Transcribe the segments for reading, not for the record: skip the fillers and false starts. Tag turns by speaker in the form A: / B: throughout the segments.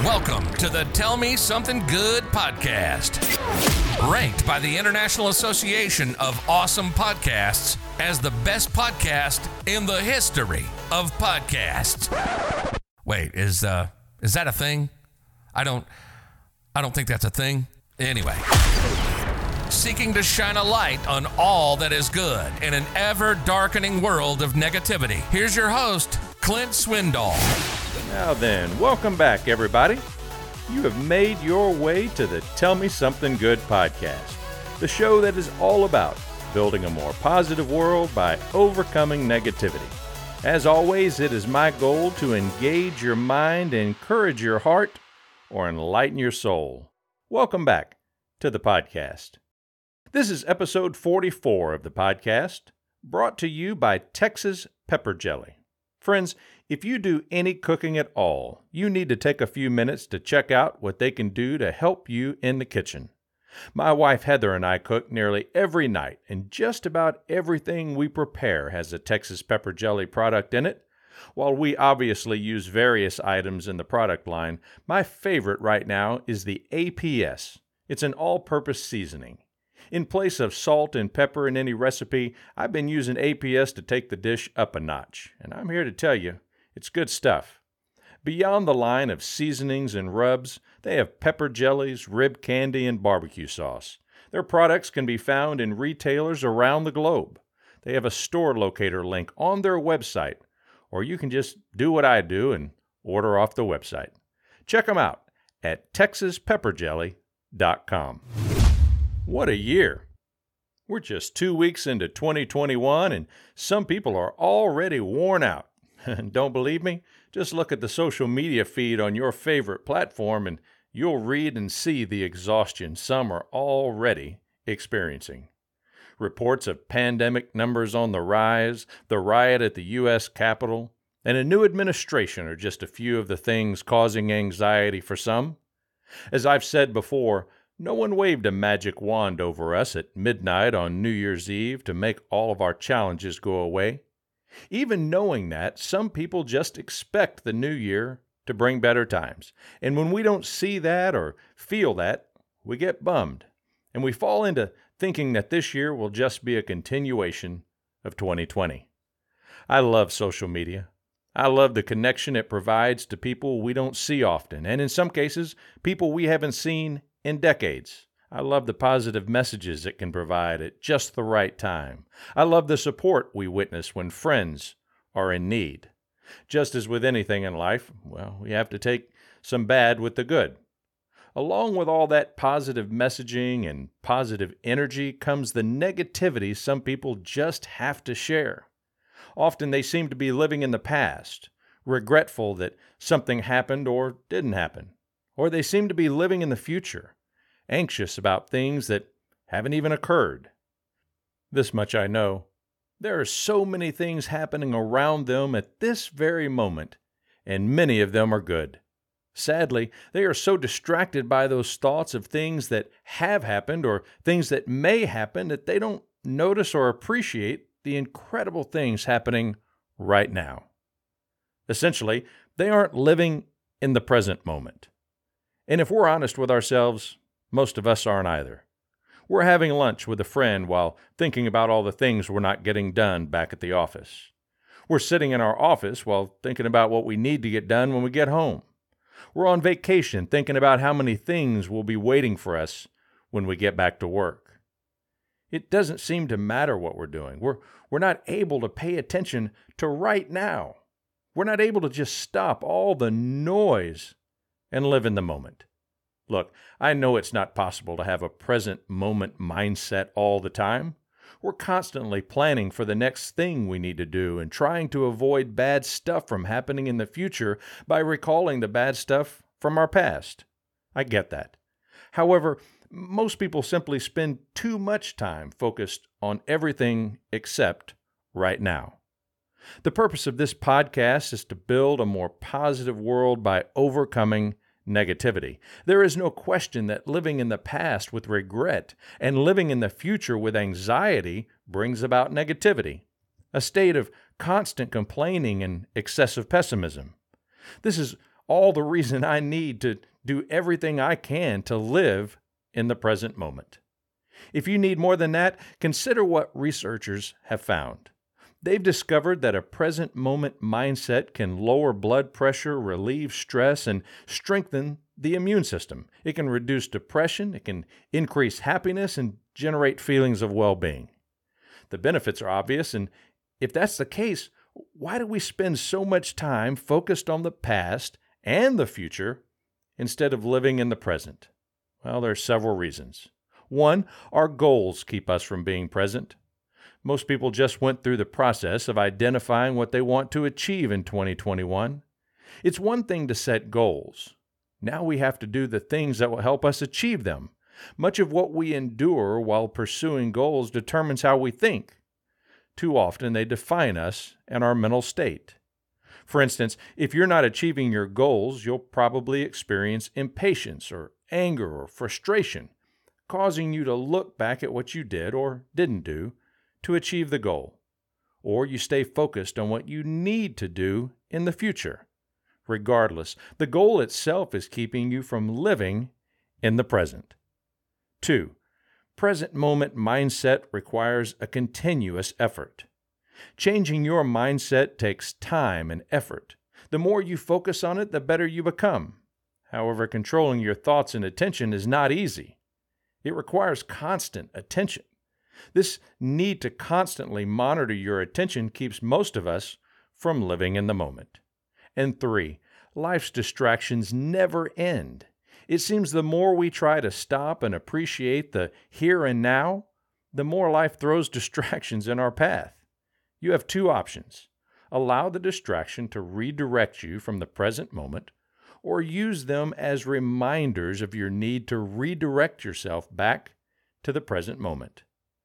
A: Welcome to the Tell Me Something Good podcast, ranked by the International Association of Awesome Podcasts as the best podcast in the history of podcasts. Wait, is that a thing? I don't think that's a thing. Anyway, seeking to shine a light on all that is good in an ever-darkening world of negativity. Here's your host, Clint Swindoll.
B: Now then, welcome back, everybody. You have made your way to the Tell Me Something Good podcast, the show that is all about building a more positive world by overcoming negativity. As always, it is my goal to engage your mind, encourage your heart, or enlighten your soul. Welcome back to the podcast. This is episode 44 of the podcast, brought to you by Texas Pepper Jelly. Friends, if you do any cooking at all, you need to take a few minutes to check out what they can do to help you in the kitchen. My wife Heather and I cook nearly every night, and just about everything we prepare has a Texas Pepper Jelly product in it. While we obviously use various items in the product line, my favorite right now is the APS. It's an all-purpose seasoning. In place of salt and pepper in any recipe, I've been using APS to take the dish up a notch, and I'm here to tell you, it's good stuff. Beyond the line of seasonings and rubs, they have pepper jellies, rib candy, and barbecue sauce. Their products can be found in retailers around the globe. They have a store locator link on their website, or you can just do what I do and order off the website. Check them out at texaspepperjelly.com. What a year! We're just 2 weeks into 2021, and some people are already worn out. Don't believe me? Just look at the social media feed on your favorite platform, and you'll read and see the exhaustion some are already experiencing. Reports of pandemic numbers on the rise, the riot at the U.S. Capitol, and a new administration are just a few of the things causing anxiety for some. As I've said before, no one waved a magic wand over us at midnight on New Year's Eve to make all of our challenges go away. Even knowing that, some people just expect the new year to bring better times. And when we don't see that or feel that, we get bummed. And we fall into thinking that this year will just be a continuation of 2020. I love social media. I love the connection it provides to people we don't see often, and in some cases, people we haven't seen in decades. I love the positive messages it can provide at just the right time. I love the support we witness when friends are in need. Just as with anything in life, we have to take some bad with the good. Along with all that positive messaging and positive energy comes the negativity some people just have to share. Often they seem to be living in the past, regretful that something happened or didn't happen. Or they seem to be living in the future, anxious about things that haven't even occurred. This much I know. There are so many things happening around them at this very moment, and many of them are good. Sadly, they are so distracted by those thoughts of things that have happened or things that may happen that they don't notice or appreciate the incredible things happening right now. Essentially, they aren't living in the present moment. And if we're honest with ourselves, most of us aren't either. We're having lunch with a friend while thinking about all the things we're not getting done back at the office. We're sitting in our office while thinking about what we need to get done when we get home. We're on vacation thinking about how many things will be waiting for us when we get back to work. It doesn't seem to matter what we're doing. We're not able to pay attention to right now. We're not able to just stop all the noise and live in the moment. Look, I know it's not possible to have a present moment mindset all the time. We're constantly planning for the next thing we need to do and trying to avoid bad stuff from happening in the future by recalling the bad stuff from our past. I get that. However, most people simply spend too much time focused on everything except right now. The purpose of this podcast is to build a more positive world by overcoming negativity. There is no question that living in the past with regret and living in the future with anxiety brings about negativity, a state of constant complaining and excessive pessimism. This is all the reason I need to do everything I can to live in the present moment. If you need more than that, consider what researchers have found. They've discovered that a present moment mindset can lower blood pressure, relieve stress, and strengthen the immune system. It can reduce depression, it can increase happiness, and generate feelings of well-being. The benefits are obvious, and if that's the case, why do we spend so much time focused on the past and the future instead of living in the present? Well, there are several reasons. One, our goals keep us from being present. Most people just went through the process of identifying what they want to achieve in 2021. It's one thing to set goals. Now we have to do the things that will help us achieve them. Much of what we endure while pursuing goals determines how we think. Too often they define us and our mental state. For instance, if you're not achieving your goals, you'll probably experience impatience or anger or frustration, causing you to look back at what you did or didn't do to achieve the goal. Or you stay focused on what you need to do in the future. Regardless, the goal itself is keeping you from living in the present. 2. Present moment mindset requires a continuous effort. Changing your mindset takes time and effort. The more you focus on it, the better you become. However, controlling your thoughts and attention is not easy. It requires constant attention. This need to constantly monitor your attention keeps most of us from living in the moment. And 3, life's distractions never end. It seems the more we try to stop and appreciate the here and now, the more life throws distractions in our path. You have 2 options. Allow the distraction to redirect you from the present moment, or use them as reminders of your need to redirect yourself back to the present moment.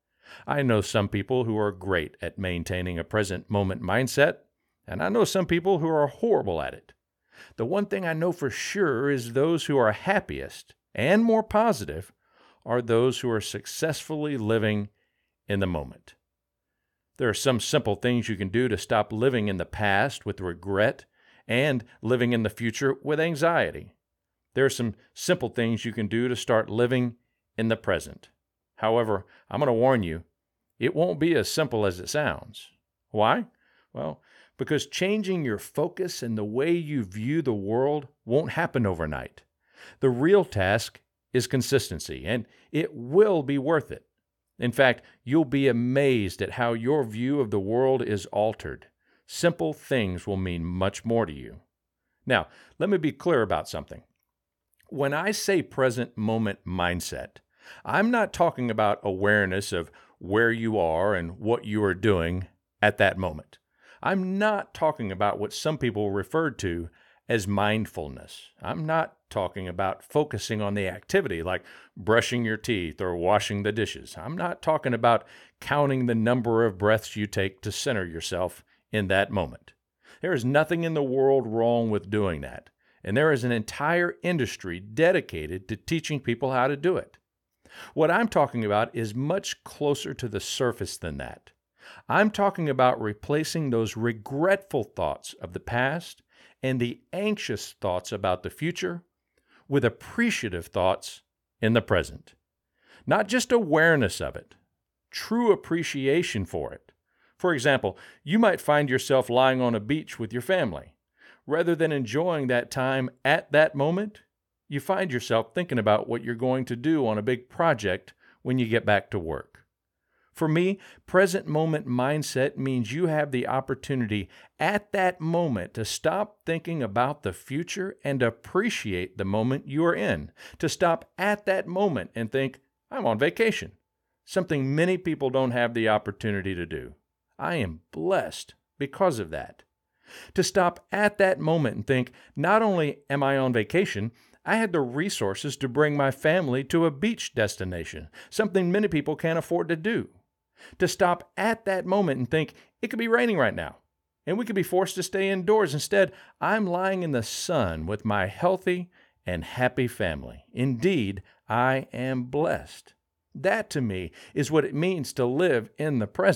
B: I know some people who are great at maintaining a present moment mindset, and I know some people who are horrible at it. The one thing I know for sure is those who are happiest and more positive are those who are successfully living in the moment. There are some simple things you can do to stop living in the past with regret and living in the future with anxiety. There are some simple things you can do to start living in the present. However, I'm going to warn you, it won't be as simple as it sounds. Why? Well, because changing your focus and the way you view the world won't happen overnight. The real task is consistency, and it will be worth it. In fact, you'll be amazed at how your view of the world is altered. Simple things will mean much more to you. Now, let me be clear about something. When I say present moment mindset, I'm not talking about awareness of where you are and what you are doing at that moment. I'm not talking about what some people refer to as mindfulness. I'm not talking about focusing on the activity like brushing your teeth or washing the dishes. I'm not talking about counting the number of breaths you take to center yourself in that moment. There is nothing in the world wrong with doing that, and there is an entire industry dedicated to teaching people how to do it. What I'm talking about is much closer to the surface than that. I'm talking about replacing those regretful thoughts of the past and the anxious thoughts about the future with appreciative thoughts in the present. Not just awareness of it, true appreciation for it. For example, you might find yourself lying on a beach with your family. Rather than enjoying that time at that moment, you find yourself thinking about what you're going to do on a big project when you get back to work. For me, present moment mindset means you have the opportunity at that moment to stop thinking about the future and appreciate the moment you are in. To stop at that moment and think, I'm on vacation. Something many people don't have the opportunity to do. I am blessed because of that. To stop at that moment and think, not only am I on vacation, I had the resources to bring my family to a beach destination, something many people can't afford to do. To stop at that moment and think, it could be raining right now, and we could be forced to stay indoors. Instead, I'm lying in the sun with my healthy and happy family. Indeed, I am blessed. That to me is what it means to live in the present.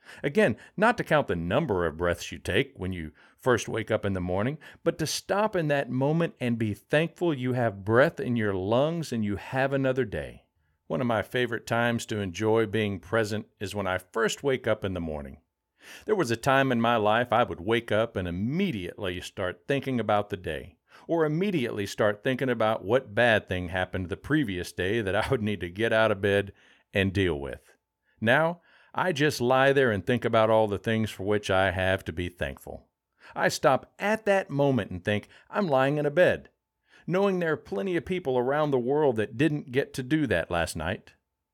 B: Again, not to count the number of breaths you take when you first wake up in the morning, but to stop in that moment and be thankful you have breath in your lungs and you have another day. One of my favorite times to enjoy being present is when I first wake up in the morning. There was a time in my life I would wake up and immediately start thinking about the day, or immediately start thinking about what bad thing happened the previous day that I would need to get out of bed and deal with. Now, I just lie there and think about all the things for which I have to be thankful. I stop at that moment and think, I'm lying in a bed, knowing there are plenty of people around the world that didn't get to do that last night.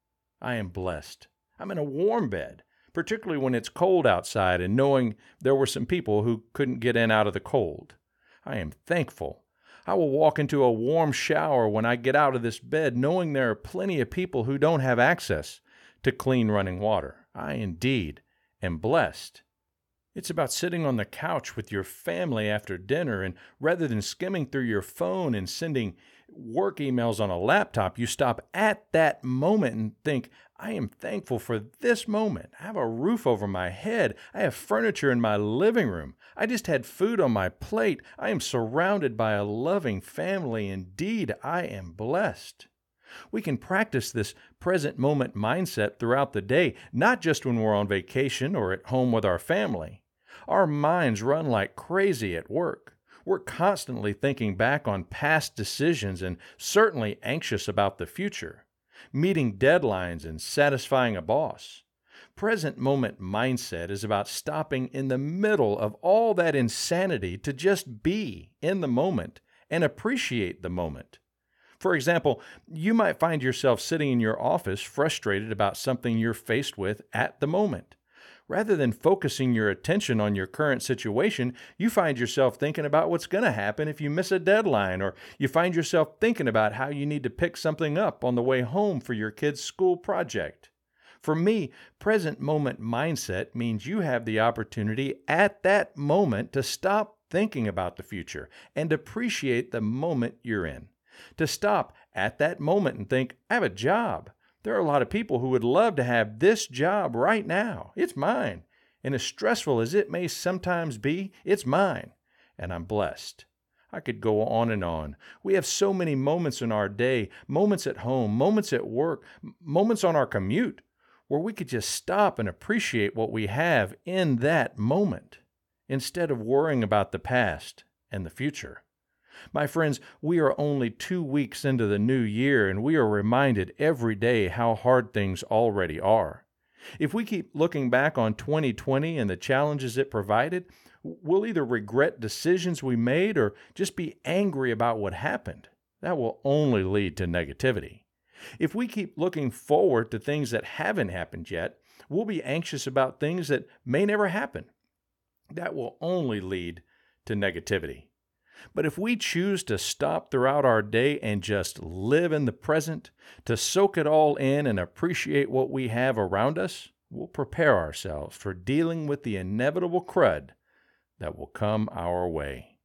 B: I am blessed. I'm in a warm bed, particularly when it's cold outside, and knowing there were some people who couldn't get in out of the cold. I am thankful. I will walk into a warm shower when I get out of this bed, knowing there are plenty of people who don't have access to clean running water. I indeed am blessed. It's about sitting on the couch with your family after dinner, and rather than skimming through your phone and sending work emails on a laptop, you stop at that moment and think, I am thankful for this moment. I have a roof over my head. I have furniture in my living room. I just had food on my plate. I am surrounded by a loving family. Indeed, I am blessed. We can practice this present moment mindset throughout the day, not just when we're on vacation or at home with our family. Our minds run like crazy at work. We're constantly thinking back on past decisions and certainly anxious about the future, meeting deadlines and satisfying a boss. Present moment mindset is about stopping in the middle of all that insanity to just be in the moment and appreciate the moment. For example, you might find yourself sitting in your office frustrated about something you're faced with at the moment. Rather than focusing your attention on your current situation, you find yourself thinking about what's going to happen if you miss a deadline, or you find yourself thinking about how you need to pick something up on the way home for your kid's school project. For me, present moment mindset means you have the opportunity at that moment to stop thinking about the future and appreciate the moment you're in. To stop at that moment and think, I have a job. There are a lot of people who would love to have this job right now. It's mine. And as stressful as it may sometimes be, it's mine. And I'm blessed. I could go on and on. We have so many moments in our day, moments at home, moments at work, moments on our commute, where we could just stop and appreciate what we have in that moment, instead of worrying about the past and the future. My friends, we are only 2 weeks into the new year, and we are reminded every day how hard things already are. If we keep looking back on 2020 and the challenges it provided, we'll either regret decisions we made or just be angry about what happened. That will only lead to negativity. If we keep looking forward to things that haven't happened yet, we'll be anxious about things that may never happen. That will only lead to negativity. But if we choose to stop throughout our day and just live in the present, to soak it all in and appreciate what we have around us, we'll prepare ourselves for dealing with the inevitable crud that will come our way.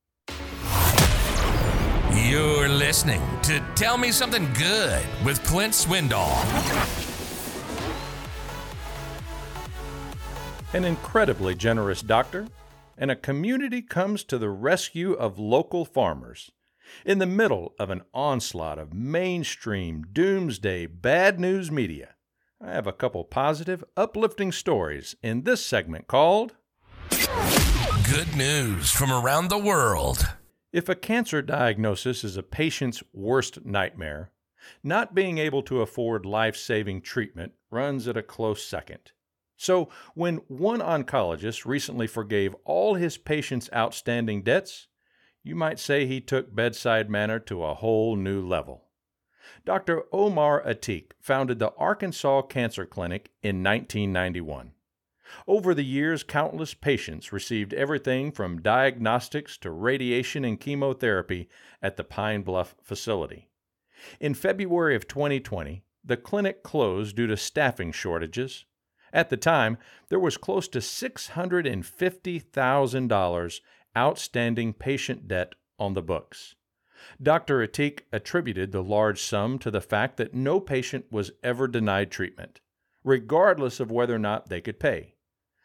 A: You're listening to Tell Me Something Good with Clint Swindoll.
B: An incredibly generous doctor, and a community comes to the rescue of local farmers. In the middle of an onslaught of mainstream, doomsday, bad news media, I have a couple positive, uplifting stories in this segment called
A: Good News from Around the World.
B: If a cancer diagnosis is a patient's worst nightmare, not being able to afford life-saving treatment runs at a close second. So, when one oncologist recently forgave all his patients' outstanding debts, you might say he took bedside manner to a whole new level. Dr. Omar Atiq founded the Arkansas Cancer Clinic in 1991. Over the years, countless patients received everything from diagnostics to radiation and chemotherapy at the Pine Bluff facility. In February of 2020, the clinic closed due to staffing shortages. At the time, there was close to $650,000 outstanding patient debt on the books. Dr. Atiq attributed the large sum to the fact that no patient was ever denied treatment, regardless of whether or not they could pay.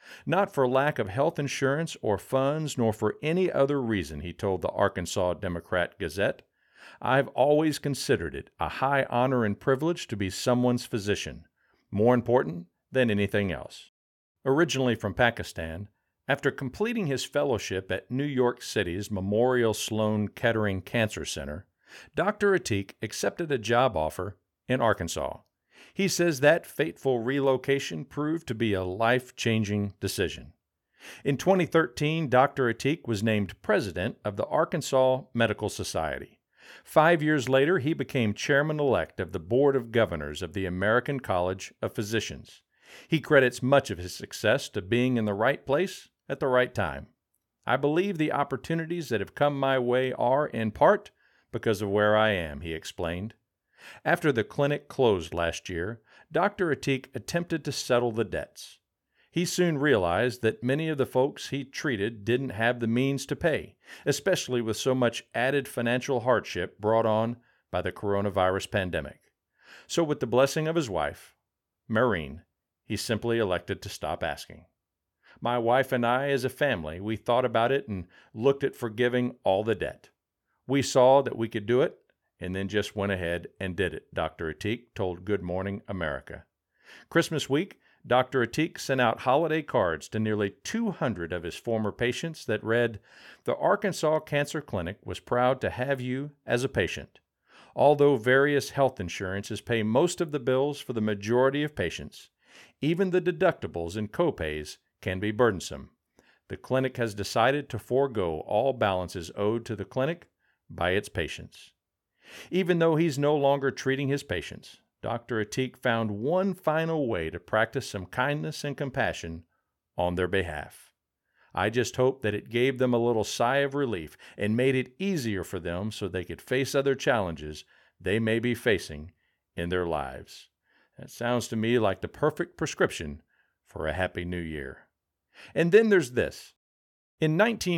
B: Not for lack of health insurance or funds, nor for any other reason, he told the Arkansas Democrat-Gazette. I've always considered it a high honor and privilege to be someone's physician, more important than anything else. Originally from Pakistan, after completing his fellowship at New York City's Memorial Sloan Kettering Cancer Center, Dr. Atiq accepted a job offer in Arkansas. He says that fateful relocation proved to be a life-changing decision. In 2013, Dr. Atiq was named president of the Arkansas Medical Society. 5 years later, he became chairman-elect of the Board of Governors of the American College of Physicians. He credits much of his success to being in the right place at the right time. I believe the opportunities that have come my way are, in part, because of where I am, he explained. After the clinic closed last year, Dr. Atiq attempted to settle the debts. He soon realized that many of the folks he treated didn't have the means to pay, especially with so much added financial hardship brought on by the coronavirus pandemic. So with the blessing of his wife, Maureen, he simply elected to stop asking. My wife and I, as a family, we thought about it and looked at forgiving all the debt. We saw that we could do it, and then just went ahead and did it, Dr. Atiq told Good Morning America. Christmas week, Dr. Atiq sent out holiday cards to nearly 200 of his former patients that read, "The Arkansas Cancer Clinic was proud to have you as a patient. Although various health insurances pay most of the bills for the majority of patients, even the deductibles and copays can be burdensome. The clinic has decided to forego all balances owed to the clinic by its patients." Even though he's no longer treating his patients, Dr. Atiq found one final way to practice some kindness and compassion on their behalf. I just hope that it gave them a little sigh of relief and made it easier for them so they could face other challenges they may be facing in their lives. That sounds to me like the perfect prescription for a happy new year. And then there's this. In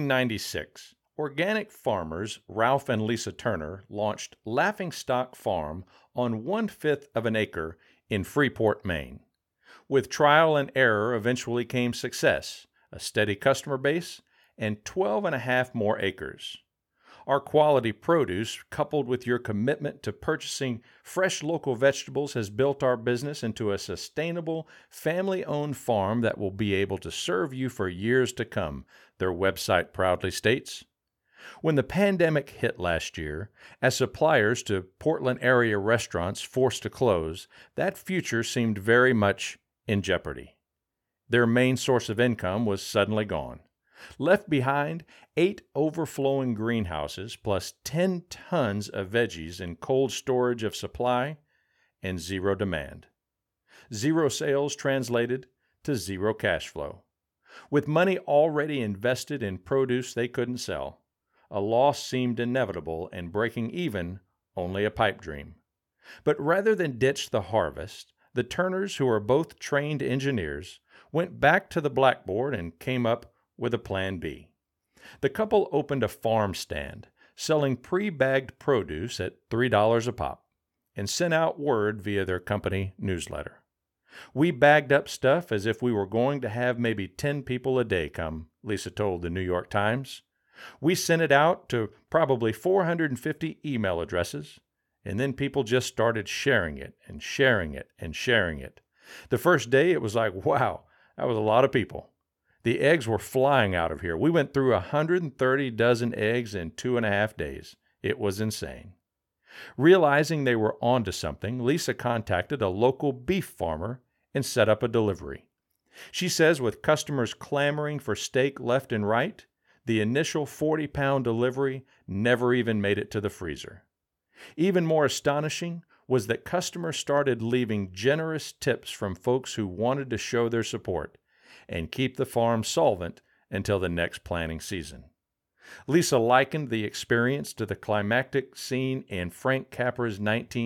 B: 1996, organic farmers Ralph and Lisa Turner launched Laughingstock Farm on 1/5 of an acre in Freeport, Maine. With trial and error eventually came success, a steady customer base, and 12.5 more acres. Our quality produce, coupled with your commitment to purchasing fresh local vegetables, has built our business into a sustainable, family-owned farm that will be able to serve you for years to come, their website proudly states. When the pandemic hit last year, as suppliers to Portland area restaurants forced to close, that future seemed very much in jeopardy. Their main source of income was suddenly gone. Left behind, 8 overflowing greenhouses plus 10 tons of veggies in cold storage of supply and zero demand. Zero sales translated to zero cash flow. With money already invested in produce they couldn't sell, a loss seemed inevitable and breaking even only a pipe dream. But rather than ditch the harvest, the Turners, who are both trained engineers, went back to the blackboard and came up with a plan B. The couple opened a farm stand, selling pre-bagged produce at $3 a pop, and sent out word via their company newsletter. "We bagged up stuff as if we were going to have maybe 10 people a day come," Lisa told the New York Times. "We sent it out to probably 450 email addresses, and then people just started sharing it and sharing it and sharing it. The first day it was like, wow, that was a lot of people. The eggs were flying out of here. We went through 130 dozen eggs in 2.5 days. It was insane." Realizing they were onto something, Lisa contacted a local beef farmer and set up a delivery. She says with customers clamoring for steak left and right, the initial 40-pound delivery never even made it to the freezer. Even more astonishing was that customers started leaving generous tips from folks who wanted to show their support and keep the farm solvent until the next planting season. Lisa likened the experience to the climactic scene in Frank Capra's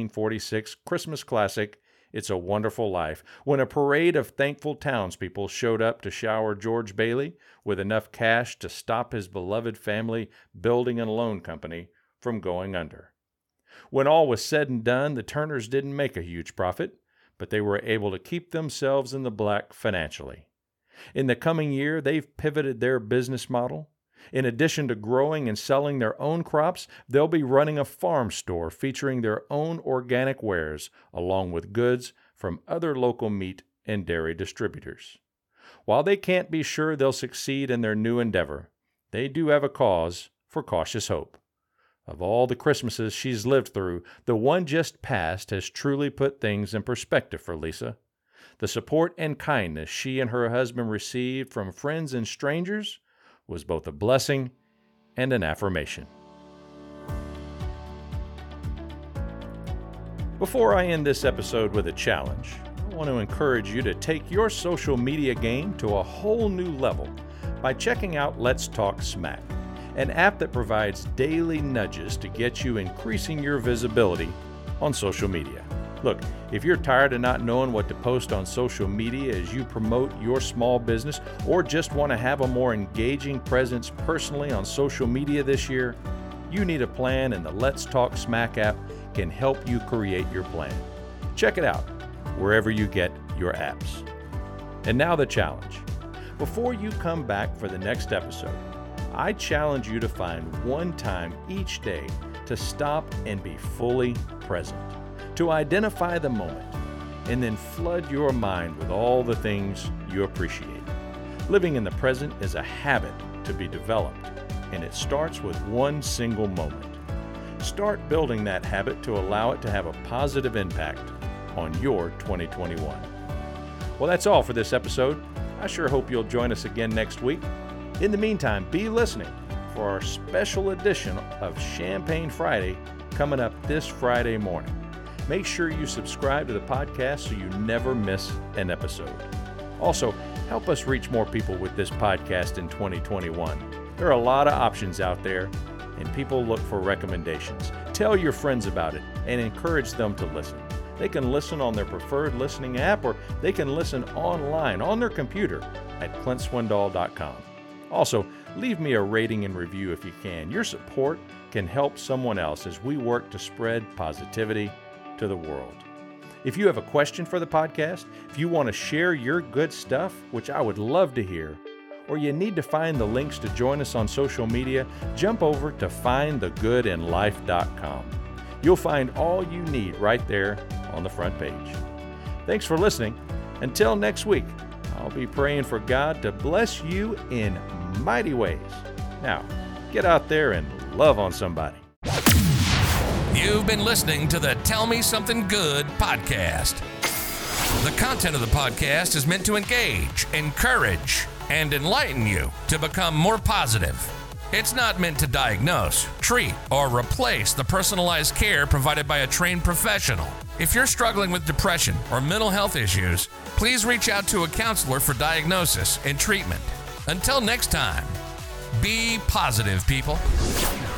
B: 1946 Christmas classic, It's a Wonderful Life, when a parade of thankful townspeople showed up to shower George Bailey with enough cash to stop his beloved family building and loan company from going under. When all was said and done, the Turners didn't make a huge profit, but they were able to keep themselves in the black financially. In the coming year, they've pivoted their business model. In addition to growing and selling their own crops, they'll be running a farm store featuring their own organic wares, along with goods from other local meat and dairy distributors. While they can't be sure they'll succeed in their new endeavor, they do have a cause for cautious hope. Of all the Christmases she's lived through, the one just passed has truly put things in perspective for Lisa. The support and kindness she and her husband received from friends and strangers was both a blessing and an affirmation. Before I end this episode with a challenge, I want to encourage you to take your social media game to a whole new level by checking out Let's Talk Smack, an app that provides daily nudges to get you increasing your visibility on social media. Look, if you're tired of not knowing what to post on social media as you promote your small business, or just want to have a more engaging presence personally on social media this year, you need a plan, and the Let's Talk Smack app can help you create your plan. Check it out wherever you get your apps. And now the challenge. Before you come back for the next episode, I challenge you to find one time each day to stop and be fully present, to identify the moment, and then flood your mind with all the things you appreciate. Living in the present is a habit to be developed, and it starts with one single moment. Start building that habit to allow it to have a positive impact on your 2021. Well, that's all for this episode. I sure hope you'll join us again next week. In the meantime, be listening for our special edition of Champagne Friday coming up this Friday morning. Make sure you subscribe to the podcast so you never miss an episode. Also, help us reach more people with this podcast in 2021. There are a lot of options out there, and people look for recommendations. Tell your friends about it and encourage them to listen. They can listen on their preferred listening app, or they can listen online on their computer at ClintSwindoll.com. Also, leave me a rating and review if you can. Your support can help someone else as we work to spread positivity to the world. If you have a question for the podcast, if you want to share your good stuff, which I would love to hear, or you need to find the links to join us on social media, jump over to findthegoodinlife.com. You'll find all you need right there on the front page. Thanks for listening. Until next week, I'll be praying for God to bless you in mighty ways. Now, get out there and love on somebody.
A: You've been listening to the Tell Me Something Good podcast. The content of the podcast is meant to engage, encourage, and enlighten you to become more positive. It's not meant to diagnose, treat, or replace the personalized care provided by a trained professional. If you're struggling with depression or mental health issues, please reach out to a counselor for diagnosis and treatment. Until next time, be positive, people.